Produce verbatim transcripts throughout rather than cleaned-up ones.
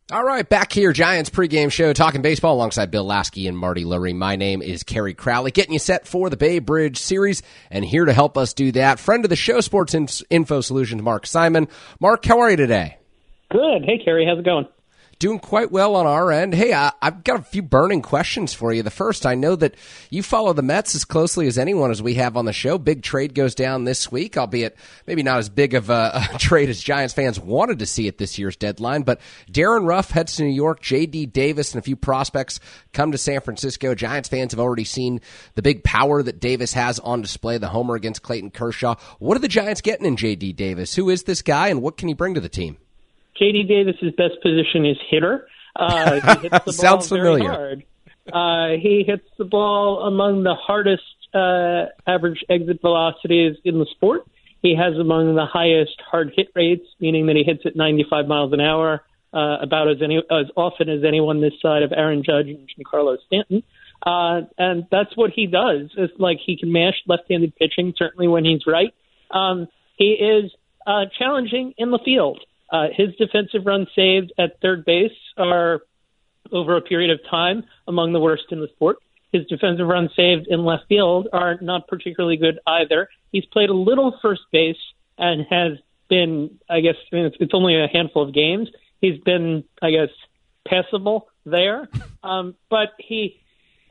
All right, back here, Giants pregame show, talking baseball alongside Bill Lasky and Marty Lurie. My name is Kerry Crowley, getting you set for the Bay Bridge Series, and here to help us do that, friend of the show, Sports Info Solutions, Mark Simon. Mark, how are you today? Good. Hey, Kerry, how's it going? Doing quite well on our end. Hey, I, I've got a few burning questions for you. The first, I know that you follow the Mets as closely as anyone as we have on the show. Big trade goes down this week, albeit maybe not as big of a, a trade as Giants fans wanted to see at this year's deadline. But Darren Ruff heads to New York. J D Davis and a few prospects come to San Francisco. Giants fans have already seen the big power that Davis has on display, the homer against Clayton Kershaw. What are the Giants getting in J D Davis? Who is this guy, and what can he bring to the team? J D Davis's best position is hitter. Uh, he hits the ball Sounds familiar. very hard. Uh, he hits the ball among the hardest uh, average exit velocities in the sport. He has among the highest hard hit rates, meaning that he hits at ninety-five miles an hour, uh, about as any as often as anyone this side of Aaron Judge and Giancarlo Stanton. Uh, and that's what he does. It's like he can mash left-handed pitching, certainly when he's right. Um, he is uh, challenging in the field. Uh, his defensive runs saved at third base are, over a period of time, among the worst in the sport. His defensive runs saved in left field are not particularly good either. He's played a little first base and has been, I guess, I mean, it's, it's only a handful of games. He's been, I guess, passable there. Um, but he,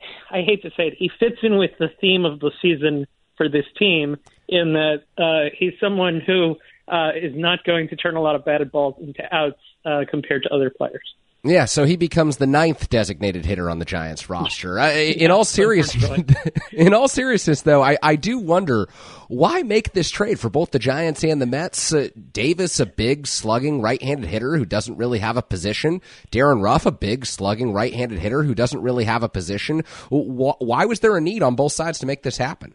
I hate to say it, he fits in with the theme of the season for this team in that uh, he's someone who Uh, is not going to turn a lot of batted balls into outs uh, compared to other players. Yeah, so he becomes the ninth designated hitter on the Giants roster. I, in all seriousness, in all seriousness, though, I, I do wonder why make this trade for both the Giants and the Mets. Uh, Davis, a big slugging right-handed hitter who doesn't really have a position. Darren Ruff, a big slugging right-handed hitter who doesn't really have a position. Why was there a need on both sides to make this happen?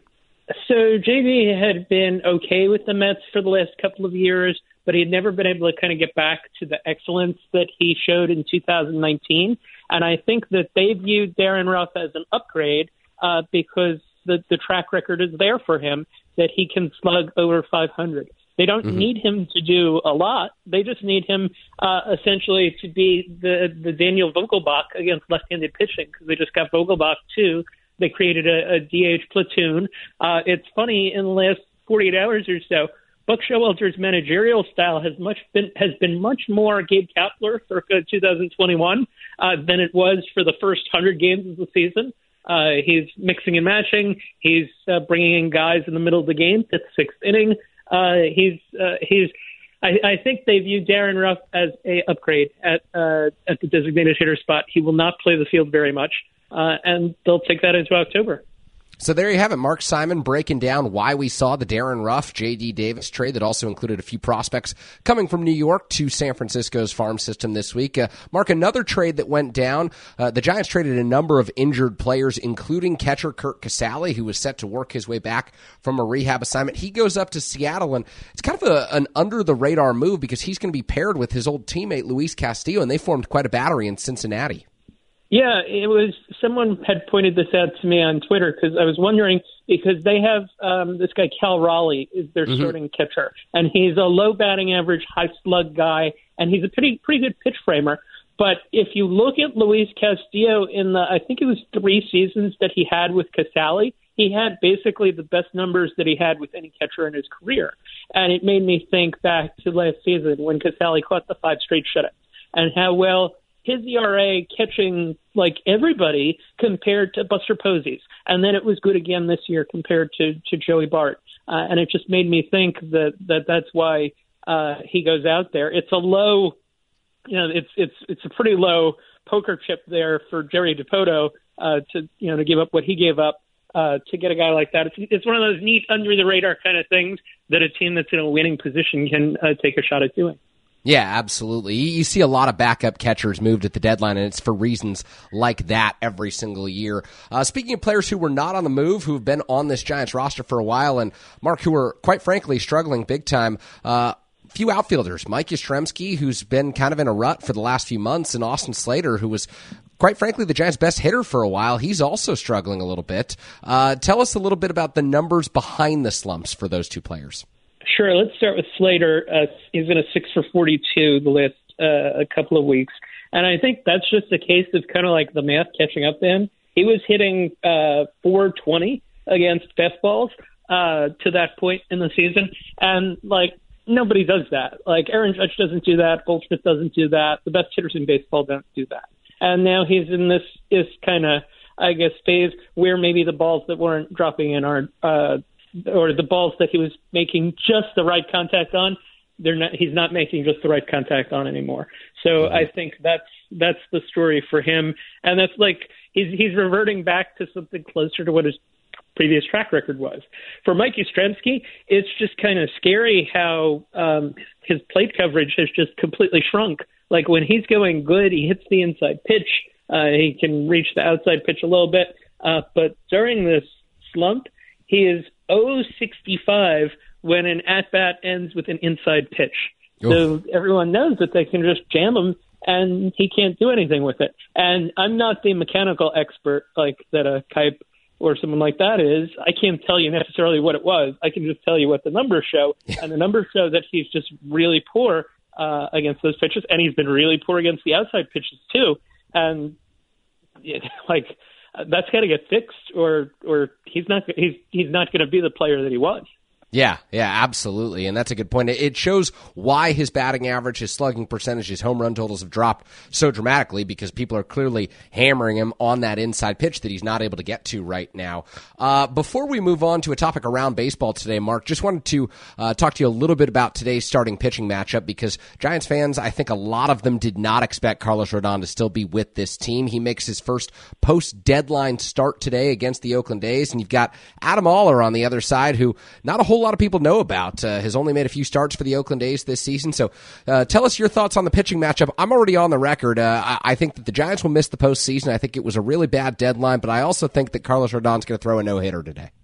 So J D had been okay with the Mets for the last couple of years, but he had never been able to kind of get back to the excellence that he showed in two thousand nineteen. And I think that they viewed Darren Ruff as an upgrade uh, because the, the track record is there for him, that he can slug over five hundred. They don't mm-hmm. need him to do a lot. They just need him uh, essentially to be the, the Daniel Vogelbach against left-handed pitching, because they just got Vogelbach too. They created a, a D H platoon. Uh, it's funny, in the last forty-eight hours or so, Buck Showalter's managerial style has much been has been much more Gabe Kapler for two thousand twenty-one uh, than it was for the first one hundred games of the season. Uh, he's mixing and matching. He's uh, bringing in guys in the middle of the game, fifth, sixth inning. Uh, he's uh, he's. I, I think they view Darren Ruff as a upgrade at uh, at the designated hitter spot. He will not play the field very much. Uh, and they'll take that into October. So there you have it, Mark Simon breaking down why we saw the Darren Ruff, J D Davis trade that also included a few prospects coming from New York to San Francisco's farm system this week. Uh, Mark, another trade that went down, uh, the Giants traded a number of injured players, including catcher Curt Casali, who was set to work his way back from a rehab assignment. He goes up to Seattle, and it's kind of a, an under-the-radar move because he's going to be paired with his old teammate Luis Castillo, and they formed quite a battery in Cincinnati. Yeah, it was someone had pointed this out to me on Twitter because I was wondering, because they have um, this guy Cal Raleigh is their mm-hmm. starting catcher, and he's a low batting average, high slug guy, and he's a pretty pretty good pitch framer. But if you look at Luis Castillo in the, I think it was three seasons that he had with Casali, he had basically the best numbers that he had with any catcher in his career, and it made me think back to last season when Casali caught the five straight shutouts and how well his E R A catching like everybody compared to Buster Posey's. And then it was good again this year compared to, to Joey Bart. Uh, and it just made me think that, that that's why uh, he goes out there. It's a low, you know, it's it's it's a pretty low poker chip there for Jerry Dipoto uh, to, you know, to give up what he gave up uh, to get a guy like that. It's, it's one of those neat under the radar kind of things that a team that's in a winning position can uh, take a shot at doing. Yeah, absolutely. You see a lot of backup catchers moved at the deadline, and it's for reasons like that every single year. Uh, speaking of players who were not on the move, who have been on this Giants roster for a while, and Mark, who are quite frankly struggling big time, uh, few outfielders. Mike Yastrzemski, who's been kind of in a rut for the last few months, and Austin Slater, who was quite frankly the Giants' best hitter for a while. He's also struggling a little bit. Uh, tell us a little bit about the numbers behind the slumps for those two players. Sure. Let's start with Slater. Uh, he's been a six for forty-two the last uh, a couple of weeks. And I think that's just a case of kind of like the math catching up to him. He was hitting uh, four twenty against fastballs uh, to that point in the season. And, like, nobody does that. Like, Aaron Judge doesn't do that. Goldschmidt doesn't do that. The best hitters in baseball don't do that. And now he's in this, this kind of, I guess, phase where maybe the balls that weren't dropping in are, uh, or the balls that he was making just the right contact on, they're not, he's not making just the right contact on anymore. So mm-hmm. I think that's, that's the story for him. And that's like, he's, he's reverting back to something closer to what his previous track record was. For Mike Yastrzemski, it's just kind of scary how um, his plate coverage has just completely shrunk. Like when he's going good, he hits the inside pitch. Uh, he can reach the outside pitch a little bit. Uh, but during this slump, he is oh sixty-five when an at-bat ends with an inside pitch. Oof. So everyone knows that they can just jam him, and he can't do anything with it. And I'm not the mechanical expert like that a Kipe or someone like that is. I can't tell you necessarily what it was. I can just tell you what the numbers show. And the numbers show that he's just really poor uh, against those pitches, and he's been really poor against the outside pitches too. And it, like that's got to get fixed, or or he's not he's he's not going to be the player that he was. Yeah, yeah, absolutely. And that's a good point. It shows why his batting average, his slugging percentage, his home run totals have dropped so dramatically, because people are clearly hammering him on that inside pitch that he's not able to get to right now. Uh, before we move on to a topic around baseball today, Mark, just wanted to uh, talk to you a little bit about today's starting pitching matchup, because Giants fans, I think a lot of them did not expect Carlos Rodon to still be with this team. He makes his first post-deadline start today against the Oakland A's, and you've got Adam Oller on the other side, who not a whole lot of people know about, uh, has only made a few starts for the Oakland A's this season. So uh, tell us your thoughts on the pitching matchup. I'm already on the record. Uh, I, I think that the Giants will miss the postseason. I think it was a really bad deadline, but I also think that Carlos Rodon's going to throw a no-hitter today.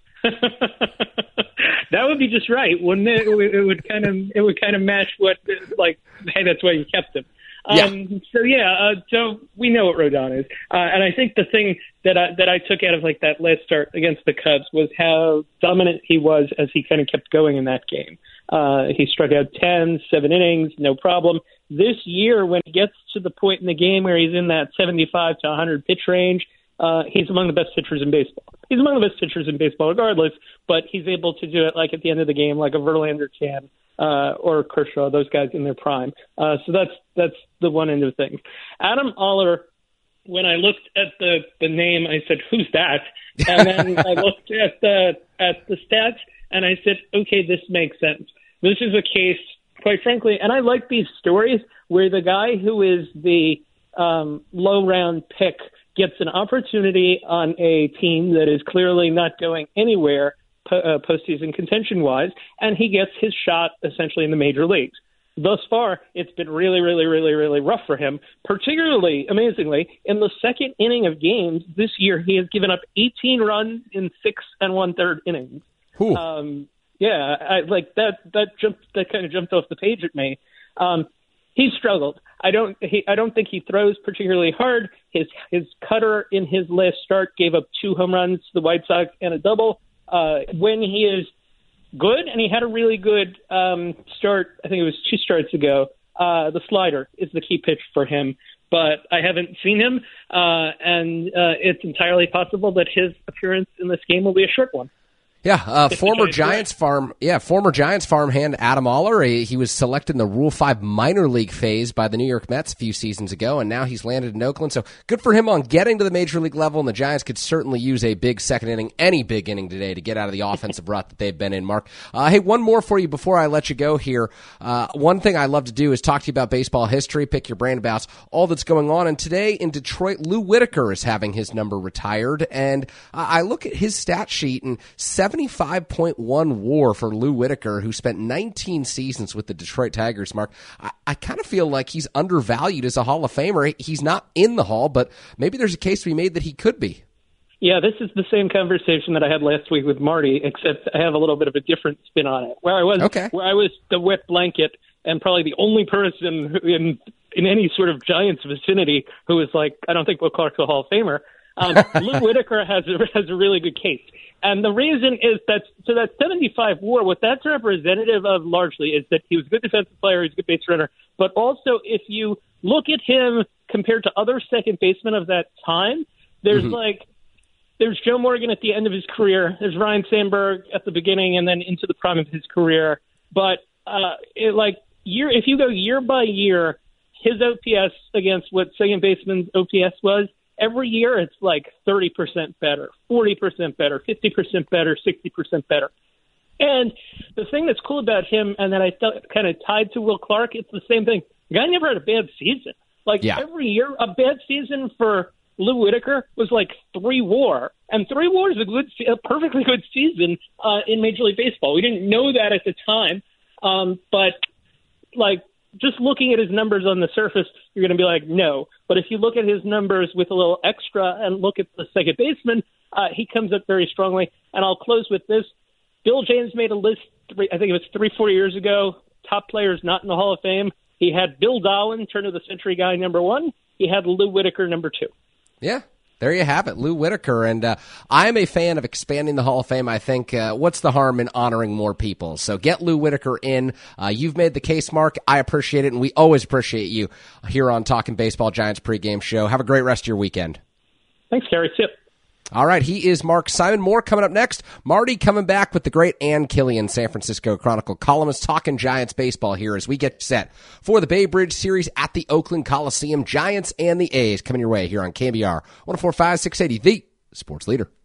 That would be just right, wouldn't it? It would, it would kind of it would kind of match what, like, hey, that's why you kept him. Um, yeah. So yeah, uh, so we know what Rodon is, uh, and I think the thing that I, that I took out of like that last start against the Cubs was how dominant he was as he kind of kept going in that game. Uh, he struck out ten, seven innings, no problem. This year, when he gets to the point in the game where he's in that seventy-five to one hundred pitch range, uh, he's among the best pitchers in baseball. He's among the best pitchers in baseball, regardless. But he's able to do it like at the end of the game, like a Verlander can. Uh, or Kershaw, those guys in their prime. Uh, so that's that's the one end of things. Adam Oller, when I looked at the, the name, I said, "Who's that?" And then I looked at the at the stats, and I said, "Okay, this makes sense. This is a case, quite frankly." And I like these stories where the guy who is the um, low round pick gets an opportunity on a team that is clearly not going anywhere. Uh, postseason contention-wise, and he gets his shot essentially in the major leagues. Thus far, it's been really, really, really, really rough for him, particularly, amazingly, in the second inning of games this year, he has given up eighteen runs in six and one-third innings. Um, yeah, I, like that that jumped, that kind of jumped off the page at me. Um, he's struggled. I don't he, I don't think he throws particularly hard. His, his cutter in his last start gave up two home runs to the White Sox and a double. Uh, when he is good, and he had a really good um, start, I think it was two starts ago, uh, the slider is the key pitch for him. But I haven't seen him, uh, and uh, it's entirely possible that his appearance in this game will be a short one. Yeah, uh, former Giants farm, yeah, former Giants farmhand Adam Oller. He, he was selected in the Rule Five minor league phase by the New York Mets a few seasons ago, and now he's landed in Oakland. So good for him on getting to the major league level. And the Giants could certainly use a big second inning, any big inning today, to get out of the offensive rut that they've been in. Mark, uh, hey, one more for you before I let you go here. Uh, one thing I love to do is talk to you about baseball history, pick your brain about all that's going on. And today in Detroit, Lou Whitaker is having his number retired, and uh, I look at his stat sheet and seventy-five point one WAR for Lou Whitaker, who spent nineteen seasons with the Detroit Tigers. Mark, I, I kind of feel like he's undervalued as a Hall of Famer. He's not in the Hall, but maybe there's a case to be made that he could be. Yeah, this is the same conversation that I had last week with Marty, except I have a little bit of a different spin on it. Where I was, okay. where I was the wet blanket and probably the only person in in any sort of Giants vicinity who was like, I don't think Will Clark's a Hall of Famer. Um, Lou Whitaker has a, has a really good case. And the reason is that, so that seventy-five WAR, what that's representative of largely is that he was a good defensive player, he's a good base runner, but also if you look at him compared to other second basemen of that time. There's mm-hmm. like, there's Joe Morgan at the end of his career. There's Ryan Sandberg at the beginning and then into the prime of his career. But uh, it, like year, if you go year by year, his O P S against what second baseman's O P S was, every year it's like thirty percent better, forty percent better, fifty percent better, sixty percent better. And the thing that's cool about him, and that I felt kind of tied to Will Clark, it's the same thing. The guy never had a bad season. Like yeah. every year, a bad season for Lou Whitaker was like three WAR, and three WAR is a good, a perfectly good season uh, in Major League Baseball. We didn't know that at the time, um, but like just looking at his numbers on the surface, you're going to be like, no. But if you look at his numbers with a little extra and look at the second baseman, uh, he comes up very strongly. And I'll close with this. Bill James made a list, three, I think it was three, four years ago, top players not in the Hall of Fame. He had Bill Dahlin, turn of the century guy, number one. He had Lou Whitaker, number two. Yeah. There you have it, Lou Whitaker. And uh, I'm a fan of expanding the Hall of Fame. I think uh, what's the harm in honoring more people? So get Lou Whitaker in. Uh, you've made the case, Mark. I appreciate it, and we always appreciate you here on Talking Baseball Giants pregame show. Have a great rest of your weekend. Thanks, Gary. Sip. All right, he is Mark Simon. More coming up next. Marty coming back with the great Ann Killian, San Francisco Chronicle columnist, talking Giants baseball here as we get set for the Bay Bridge Series at the Oakland Coliseum. Giants and the A's coming your way here on K B R one oh four point five, six eighty, the Sports Leader.